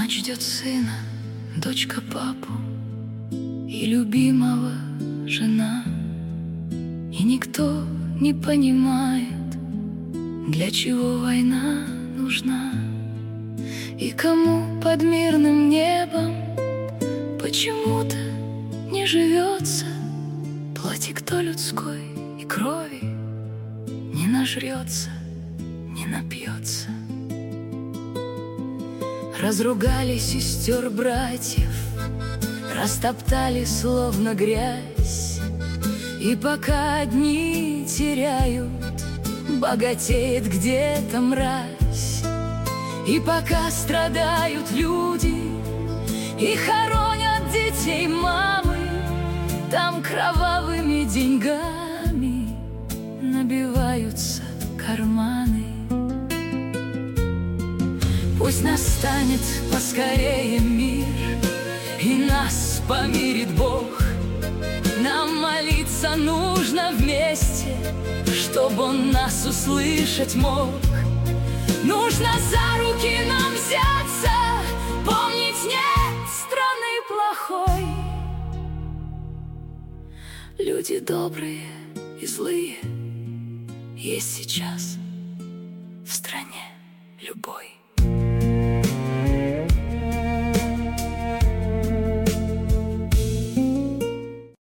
Мать ждет сына, дочка папу и любимого жена. И никто не понимает, для чего война нужна. И кому под мирным небом почему-то не живется, плоти кто людской и крови не нажрется, не напьется. Разругали сестер братьев, растоптали словно грязь. И пока одни теряют, богатеет где-то мразь. И пока страдают люди и хоронят детей мамы, там кровавыми деньгами набиваются карманы. Пусть настанет поскорее мир, и нас помирит Бог. Нам молиться нужно вместе, чтобы Он нас услышать мог. Нужно за руки нам взяться, помнить нет страны плохой. Люди добрые и злые есть сейчас в стране любой.